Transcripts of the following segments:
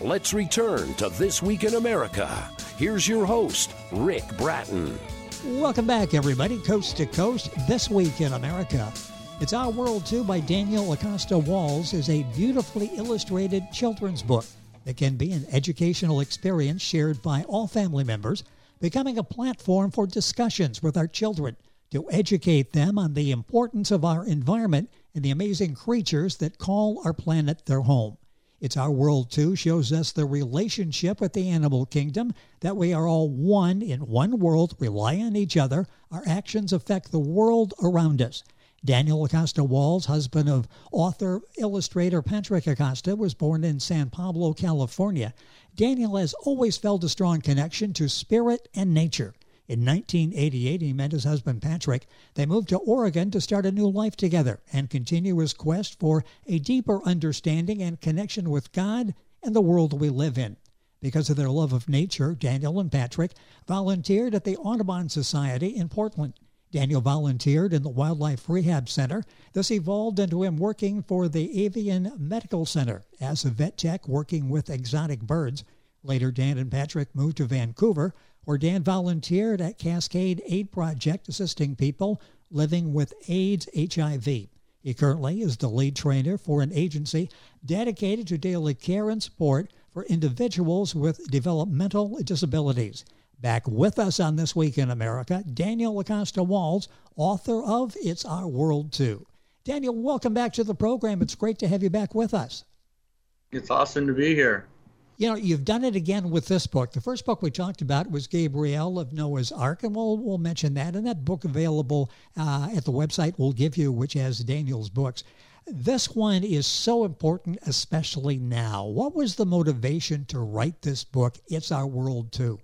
let's return to This Week in America. Here's your host, Rick Bratton. Welcome back, everybody, coast to coast. This Week in America. It's Our World, Too by Daniel Acosta Walls is a beautifully illustrated children's book that can be an educational experience shared by all family members, becoming a platform for discussions with our children to educate them on the importance of our environment and the amazing creatures that call our planet their home. It's Our World, Too shows us the relationship with the animal kingdom, that we are all one in one world, rely on each other, our actions affect the world around us. Daniel Acosta Walls, husband of author, illustrator Patrick Acosta, was born in San Pablo, California. Daniel has always felt a strong connection to spirit and nature. In 1988, he met his husband Patrick. They moved to Oregon to start a new life together and continue his quest for a deeper understanding and connection with God and the world we live in. Because of their love of nature, Daniel and Patrick volunteered at the Audubon Society in Portland. Daniel volunteered in the Wildlife Rehab Center. This evolved into him working for the Avian Medical Center as a vet tech working with exotic birds. Later, Dan and Patrick moved to Vancouver, where Dan volunteered at Cascade Aid Project, assisting people living with AIDS HIV. He currently is the lead trainer for an agency dedicated to daily care and support for individuals with developmental disabilities. Back with us on This Week in America, Daniel Acosta Walls, author of It's Our World, Too. Daniel, welcome back to the program. It's great to have you back with us. It's awesome to be here. You know, you've done it again with this book. The first book we talked about was Gabriel of Noah's Ark, and we'll mention that. And that book available at the website we'll give you, which has Daniel's books. This one is so important, especially now. What was the motivation to write this book, It's Our World, Too?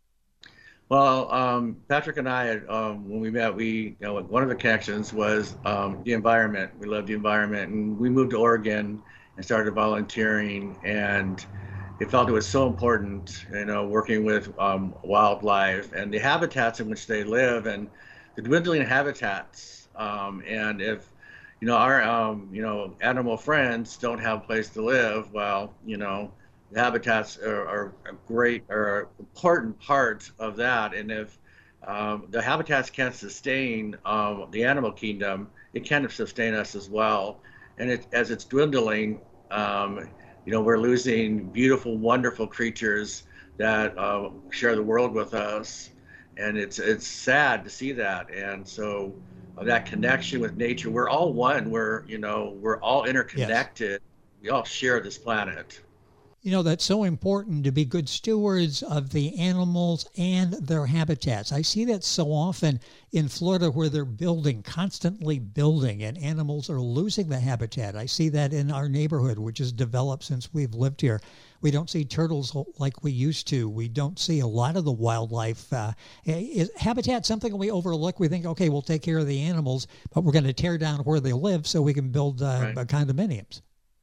Well, Patrick and I, when we met, one of the connections was the environment. We love the environment, and we moved to Oregon and started volunteering, and it felt it was so important, working with wildlife and the habitats in which they live and the dwindling habitats. And if, our, animal friends don't have a place to live, well, the habitats are an important part of that. And if the habitats can't sustain the animal kingdom, it can't sustain us as well. And as it's dwindling, we're losing beautiful, wonderful creatures that share the world with us. And it's sad to see that. And so that connection with nature, we're all one. We're all interconnected. Yes. We all share this planet. That's so important to be good stewards of the animals and their habitats. I see that so often in Florida where they're constantly building, and animals are losing the habitat. I see that in our neighborhood, which has developed since we've lived here. We don't see turtles like we used to. We don't see a lot of the wildlife. Is habitat something we overlook? We think, okay, we'll take care of the animals, but we're going to tear down where they live so we can build condominiums.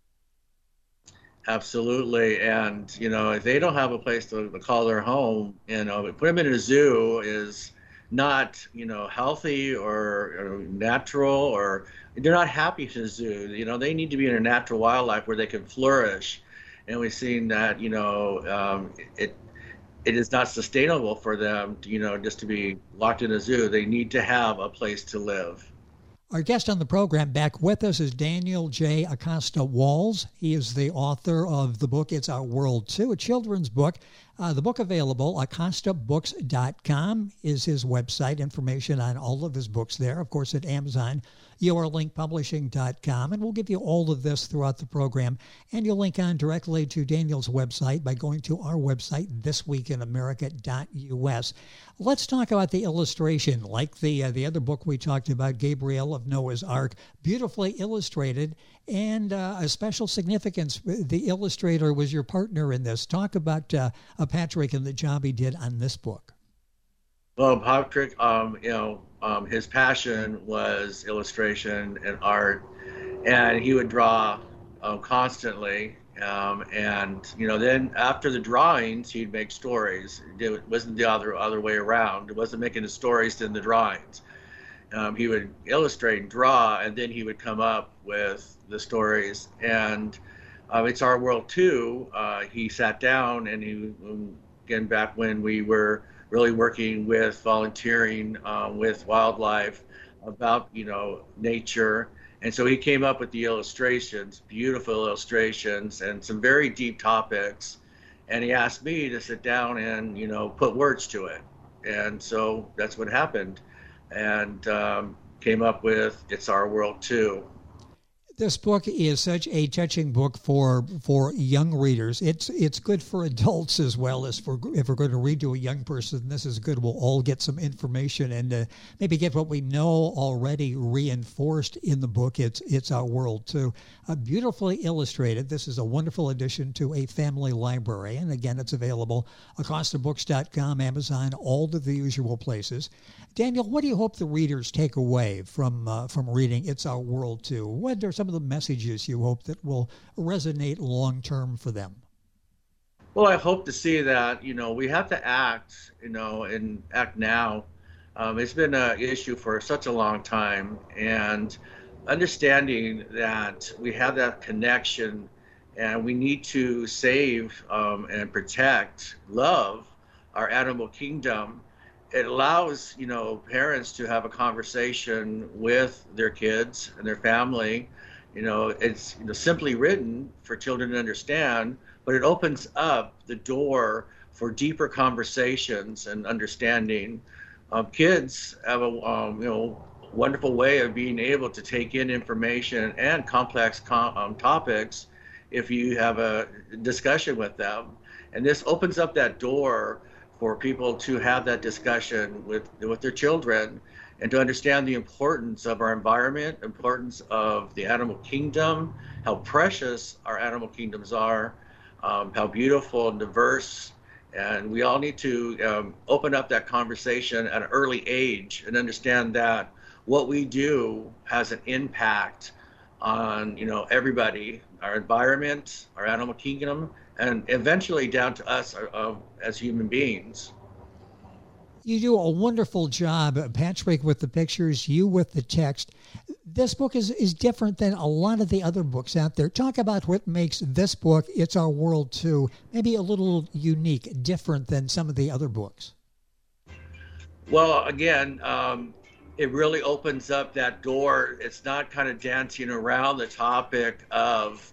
Absolutely. And, if they don't have a place to call their home, put them in a zoo is not, healthy or natural, or they're not happy in a zoo. They need to be in a natural wildlife where they can flourish. And we've seen that, it is not sustainable for them, just to be locked in a zoo. They need to have a place to live. Our guest on the program back with us is Daniel J. Acosta Walls. He is the author of the book, It's Our World, Too, a children's book. The book available, acostabooks.com is his website. Information on all of his books there. Of course, at Amazon, yourlinkpublishing.com. And we'll give you all of this throughout the program. And you'll link on directly to Daniel's website by going to our website, thisweekinamerica.us. Let's talk about the illustration, like the other book we talked about, Gabriel of Noah's Ark, beautifully illustrated, and a special significance. The illustrator was your partner in this. Talk about Patrick and the job he did on this book. Well, Patrick, his passion was illustration and art, and he would draw constantly. Then after the drawings, he'd make stories. It wasn't the other way around. It wasn't making the stories, then the drawings. He would illustrate and draw, and then he would come up with the stories. And It's Our World 2, he sat down and again, back when we were really working with volunteering with wildlife about, nature. And so he came up with the illustrations, beautiful illustrations, and some very deep topics. And he asked me to sit down and, put words to it. And so that's what happened. And came up with It's Our World 2. This book is such a touching book for young readers. It's good for adults as well as if we're going to read to a young person. This is good. We'll all get some information and maybe get what we know already reinforced in the book. It's Our World Too. Beautifully illustrated. This is a wonderful addition to a family library. And again, it's available AcostaBooks.com, Amazon, all of the usual places. Daniel, what do you hope the readers take away from reading It's Our World Too? What are some of the messages you hope that will resonate long-term for them? Well, I hope to see that, we have to act, and act now. It's been an issue for such a long time, and understanding that we have that connection and we need to save and protect, love our animal kingdom. It allows, parents to have a conversation with their kids and their family. It's simply written for children to understand, but it opens up the door for deeper conversations and understanding. Kids have a wonderful way of being able to take in information and complex topics if you have a discussion with them. And this opens up that door for people to have that discussion with their children and to understand the importance of our environment, importance of the animal kingdom, how precious our animal kingdoms are, how beautiful and diverse. And we all need to open up that conversation at an early age and understand that what we do has an impact on, everybody, our environment, our animal kingdom, and eventually down to us as human beings. You do a wonderful job, Patrick, with the pictures, you with the text. This book is different than a lot of the other books out there. Talk about what makes this book, It's Our World Too, maybe a little unique, different than some of the other books. Well, again, it really opens up that door. It's not kind of dancing around the topic of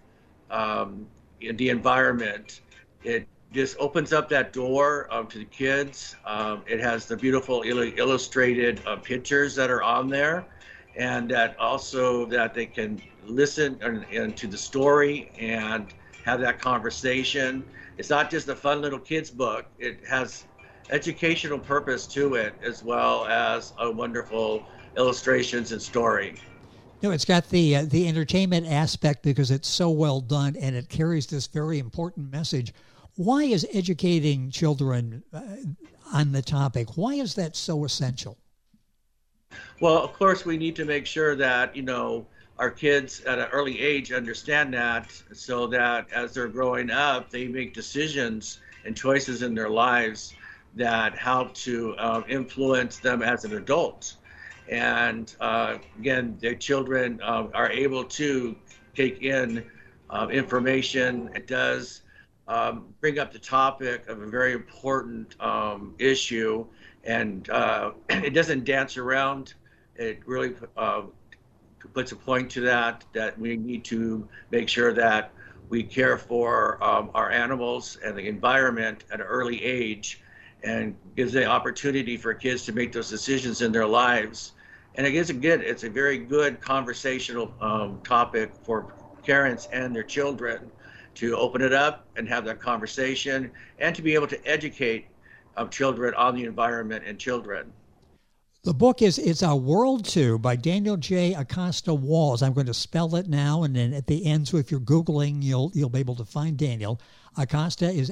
the environment. It just opens up that door to the kids. It has the beautiful illustrated pictures that are on there, and that also that they can listen and to the story and have that conversation. It's not just a fun little kids book. It has educational purpose to it, as well as a wonderful illustrations and story. No, it's got the entertainment aspect because it's so well done, and it carries this very important message. Why is educating children on the topic? Why is that so essential? Well, of course, we need to make sure that, our kids at an early age understand that, so that as they're growing up, they make decisions and choices in their lives that help to influence them as an adult. And again, the children are able to take in information. It does bring up the topic of a very important issue, and it doesn't dance around. It really puts a point to that we need to make sure that we care for our animals and the environment at an early age, and gives the opportunity for kids to make those decisions in their lives. And I guess, again, it's a very good conversational topic for parents and their children to open it up and have that conversation, and to be able to educate children on the environment and children. The book is It's Our World Too by Daniel J. Acosta Walls. I'm going to spell it now, and then at the end, so if you're Googling, you'll be able to find Daniel. Acosta is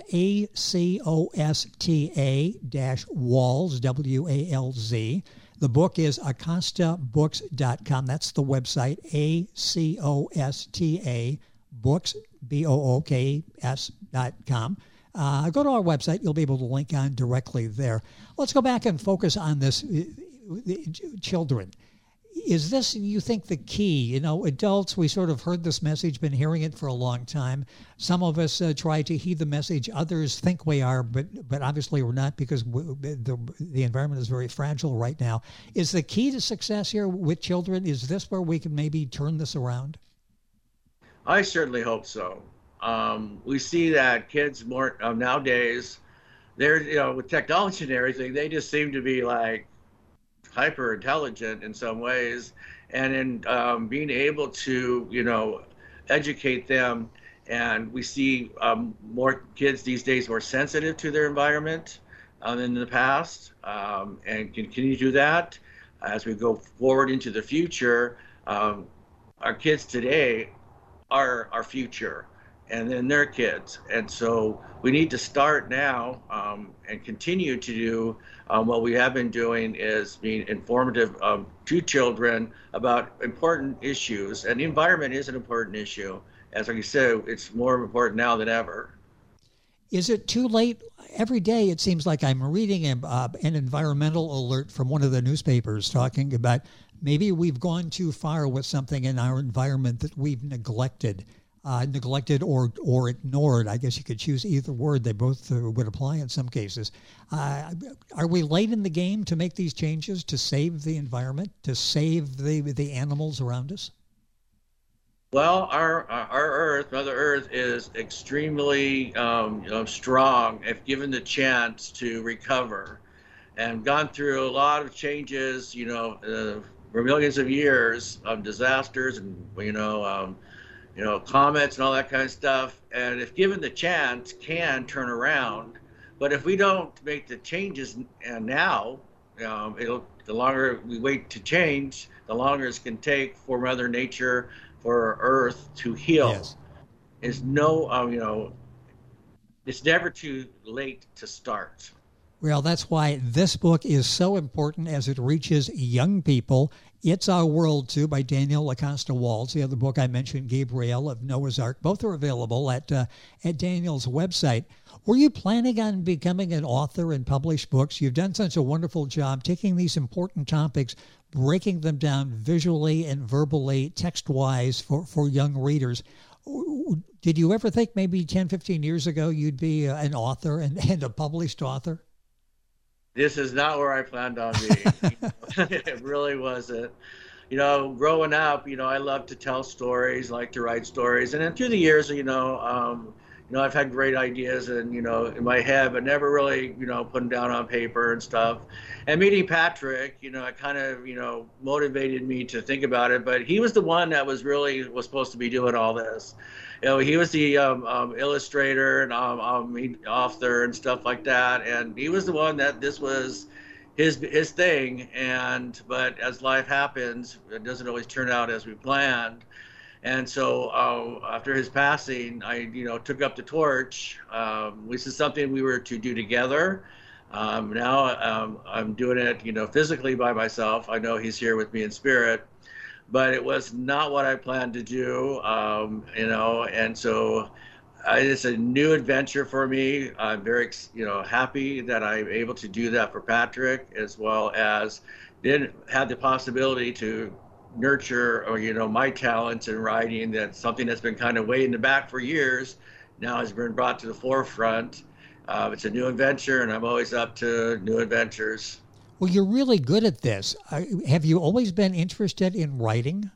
ACOSTA-Walls, WALZ. The book is AcostaBooks.com. That's the website, ACOSTA Books, BOOKS.com. Go to our website. You'll be able to link on directly there. Let's go back and focus on this children. Is this, you think, the key? You know, adults, we sort of heard this message, been hearing it for a long time. Some of us try to heed the message. Others think we are, but obviously we're not, because the environment is very fragile right now. Is the key to success here with children, is this where we can maybe turn this around? I certainly hope so. We see that kids more nowadays, they're, you know, with technology and everything, they just seem to be like hyper intelligent in some ways, and in being able to, you know, educate them. And we see more kids these days more sensitive to their environment than in the past, and continue to do that as we go forward into the future. Our kids today are our future, and then their kids. And so we need to start now and continue to do what we have been doing, is being informative to children about important issues. And the environment is an important issue. As like you said, it's more important now than ever. Is it too late? Every day it seems like I'm reading an environmental alert from one of the newspapers talking about maybe we've gone too far with something in our environment that we've neglected or ignored. I guess you could choose either word. They both would apply in some cases. Are we late in the game to make these changes to save the environment, to save the animals around us? Well, our Earth, Mother Earth, is extremely strong if given the chance to recover, and gone through a lot of changes, for millions of years of disasters and comets and all that kind of stuff. And if given the chance, can turn around. But if we don't make the changes now, the longer we wait to change, the longer it's going to take for Mother Nature, for Earth to heal. Yes. It's never too late to start. Well, that's why this book is so important as it reaches young people. It's Our World, too, by Daniel Acosta Walls. The other book I mentioned, Gabriel of Noah's Ark. Both are available at Daniel's website. Were you planning on becoming an author and publish books? You've done such a wonderful job taking these important topics, breaking them down visually and verbally, text-wise for young readers. Did you ever think maybe 10, 15 years ago you'd be an author and a published author? This is not where I planned on being. It really wasn't. Growing up, I love to tell stories, like to write stories. And then through the years, I've had great ideas and, in my head, but never really, put them down on paper and stuff. And meeting Patrick, it kind of, motivated me to think about it. But he was the one that was supposed to be doing all this. He was the illustrator and author and stuff like that. And he was the one that this was his thing. But as life happens, it doesn't always turn out as we planned. And so after his passing, I, took up the torch, which is something we were to do together. Now I'm doing it, physically by myself. I know he's here with me in spirit, but it was not what I planned to do, and so it's a new adventure for me. I'm very, happy that I'm able to do that for Patrick, as well as then have the possibility to nurture my talents in writing. That's something that's been kind of way in the back for years, now has been brought to the forefront. It's a new adventure, and I'm always up to new adventures. Well, you're really good at this. Have you always been interested in writing?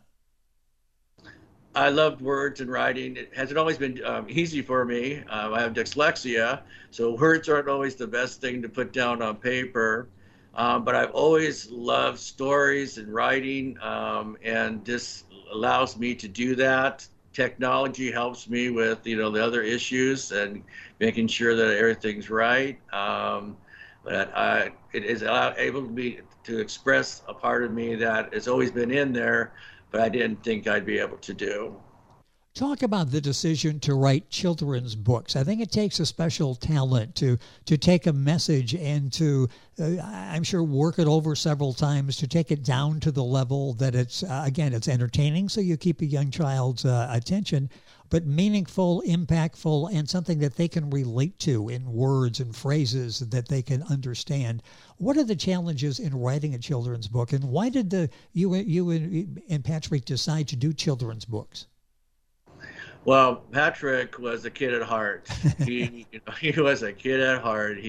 I loved words and writing. It hasn't always been easy for me. I have dyslexia, so words aren't always the best thing to put down on paper. But I've always loved stories and writing, and this allows me to do that. Technology helps me with, the other issues and making sure that everything's right. But it is able to be to express a part of me that has always been in there, but I didn't think I'd be able to do. Talk about the decision to write children's books. I think it takes a special talent to take a message and to, I'm sure, work it over several times to take it down to the level that it's, again, it's entertaining, so you keep a young child's attention, but meaningful, impactful, and something that they can relate to in words and phrases that they can understand. What are the challenges in writing a children's book, and why did you and Patrick decide to do children's books? Well, Patrick was a kid at heart. He was a kid at heart.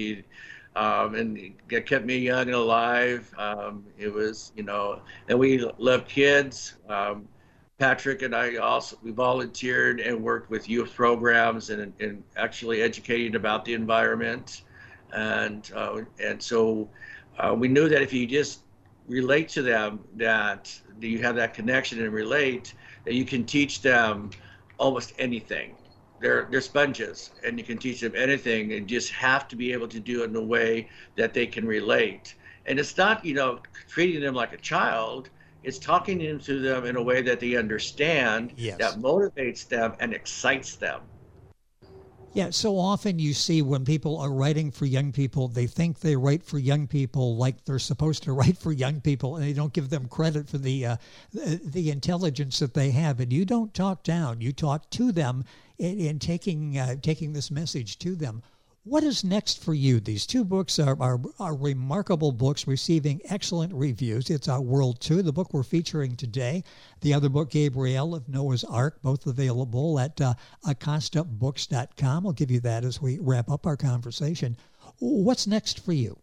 And it kept me young and alive. It was, and we loved kids. Patrick and I we volunteered and worked with youth programs and actually educating about the environment. And so we knew that if you just relate to them, that you have that connection and relate, that you can teach them almost anything. They're sponges, and you can teach them anything, and just have to be able to do it in a way that they can relate. And it's not, treating them like a child. It's talking to them in a way that they understand, yes, that motivates them and excites them. Yeah, so often you see when people are writing for young people, they think they write for young people like they're supposed to write for young people, and they don't give them credit for the intelligence that they have. And you don't talk down; you talk to them in taking this message to them. What is next for you? These two books are remarkable books, receiving excellent reviews. It's Our World 2, the book we're featuring today. The other book, Gabrielle of Noah's Ark, both available at acostabooks.com. I'll give you that as we wrap up our conversation. What's next for you?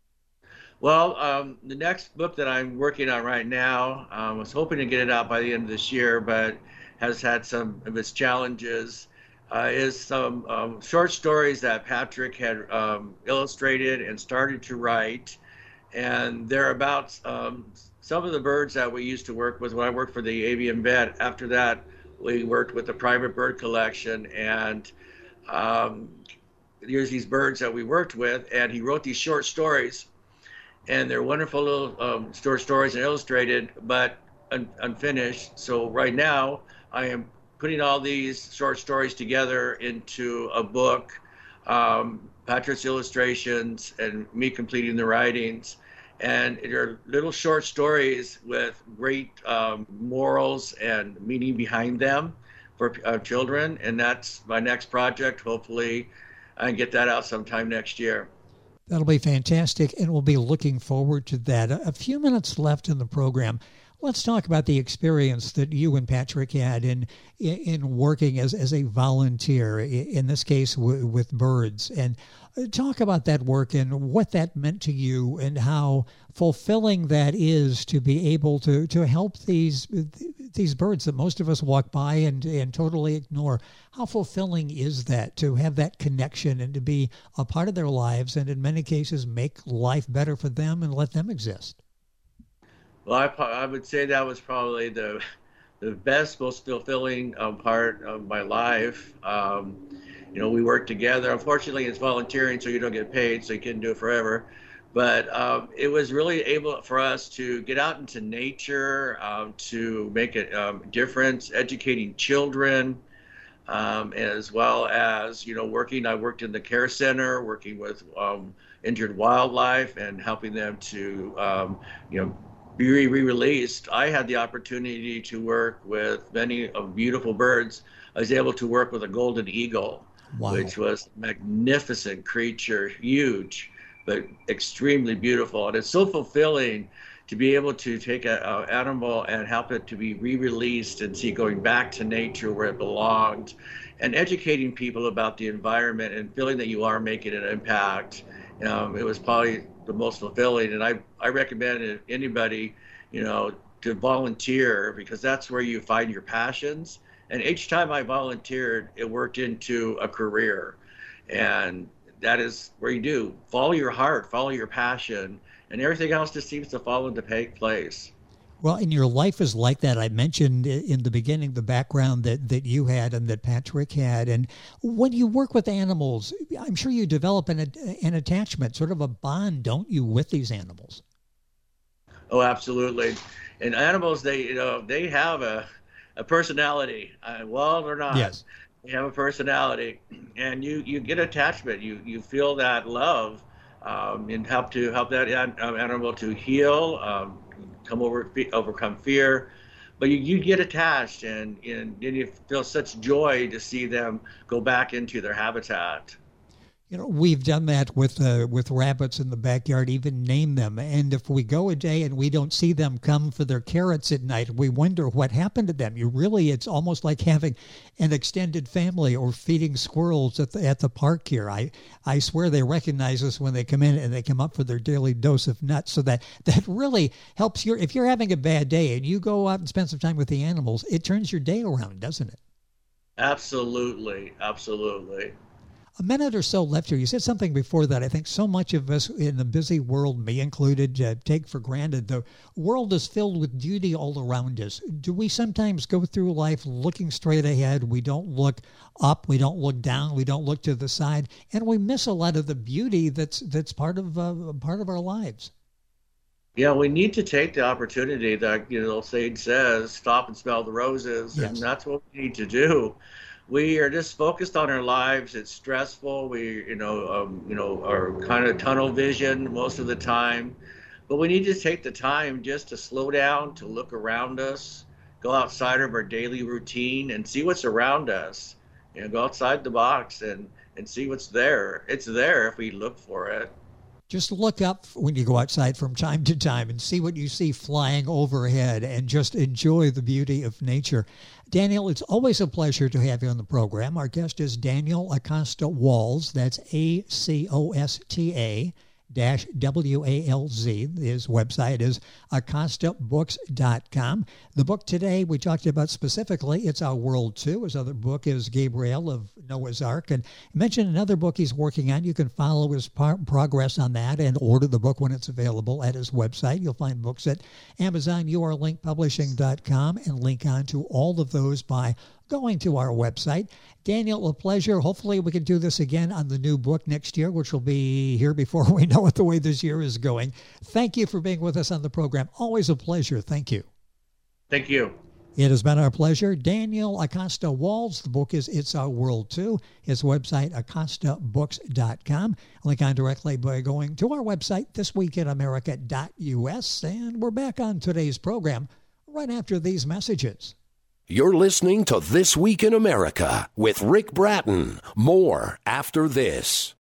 Well, the next book that I'm working on right now, I was hoping to get it out by the end of this year, but has had some of its challenges. Is some short stories that Patrick had illustrated and started to write. And they're about some of the birds that we used to work with when I worked for the avian vet. After that, we worked with the private bird collection, and there's these birds that we worked with, and he wrote these short stories. And they're wonderful little short stories and illustrated, but unfinished. So right now, I am putting all these short stories together into a book, Patrick's illustrations and me completing the writings. And they're little short stories with great morals and meaning behind them for children. And that's my next project. Hopefully I can get that out sometime next year. That'll be fantastic, and we'll be looking forward to that. A few minutes left in the program. Let's talk about the experience that you and Patrick had in working as a volunteer, in this case with birds, and talk about that work and what that meant to you and how fulfilling that is to be able to help these birds that most of us walk by and totally ignore. How fulfilling is that to have that connection and to be a part of their lives and in many cases make life better for them and let them exist? Well, I would say that was probably the best, most fulfilling part of my life. We work together. Unfortunately, it's volunteering, so you don't get paid, so you can't do it forever. But it was really able for us to get out into nature, to make a difference, educating children, as well as, working. I worked in the care center, working with injured wildlife and helping them to, be re-released. I had the opportunity to work with many beautiful birds. I was able to work with a golden eagle, wow, which was a magnificent creature, huge, but extremely beautiful. And it's so fulfilling to be able to take an animal and help it to be re-released and see going back to nature where it belonged, and educating people about the environment and feeling that you are making an impact. It was probably the most fulfilling, and I recommend anybody, to volunteer, because that's where you find your passions. And each time I volunteered, it worked into a career, and that is where you do follow your heart, follow your passion, and everything else just seems to fall into place. Well, and your life is like that. I mentioned in the beginning the background that you had and that Patrick had. And when you work with animals, I'm sure you develop an attachment, sort of a bond, don't you, with these animals? Oh, absolutely. And animals, they have a personality, well or not. Yes. They have a personality, and you get attachment. You feel that love, and help that animal to heal, overcome fear. but you get attached, and you feel such joy to see them go back into their habitat. We've done that with rabbits in the backyard, even name them. And if we go a day and we don't see them come for their carrots at night, we wonder what happened to them. It's almost like having an extended family or feeding squirrels at the park here. I swear they recognize us when they come in and they come up for their daily dose of nuts. So that really helps if you're having a bad day and you go out and spend some time with the animals, it turns your day around, doesn't it? Absolutely. Absolutely. A minute or so left here. You said something before that I think so much of us in the busy world, me included, take for granted. The world is filled with beauty all around us. Do we sometimes go through life looking straight ahead? We don't look up. We don't look down. We don't look to the side. And we miss a lot of the beauty that's part of our lives. Yeah, we need to take the opportunity that, Sage says, stop and smell the roses. Yes. And that's what we need to do. We are just focused on our lives. It's stressful. We, are kind of tunnel vision most of the time. But we need to take the time just to slow down, to look around us, go outside of our daily routine and see what's around us. Go outside the box and see what's there. It's there if we look for it. Just look up when you go outside from time to time and see what you see flying overhead and just enjoy the beauty of nature. Daniel, it's always a pleasure to have you on the program. Our guest is Daniel Acosta Walls. That's ACOSTA-WALZ. His website is acostabooks.com. The book today we talked about specifically, It's Our World Too. His other book is Gabriel of Noah's Ark. And you mentioned another book he's working on. You can follow his progress on that and order the book when it's available at his website. You'll find books at Amazon, urlinkpublishing.com, and link on to all of those by going to our website. Daniel, a pleasure. Hopefully we can do this again on the new book next year, which will be here before we know it, the way this year is going. Thank you for being with us on the program. Always a pleasure. Thank you. Thank you. It has been our pleasure. Daniel Acosta Walls. The book is It's Our World Too. His website, acostabooks.com. Link on directly by going to our website, thisweekinamerica.us. And we're back on today's program right after these messages. You're listening to This Week in America with Rick Bratton. More after this.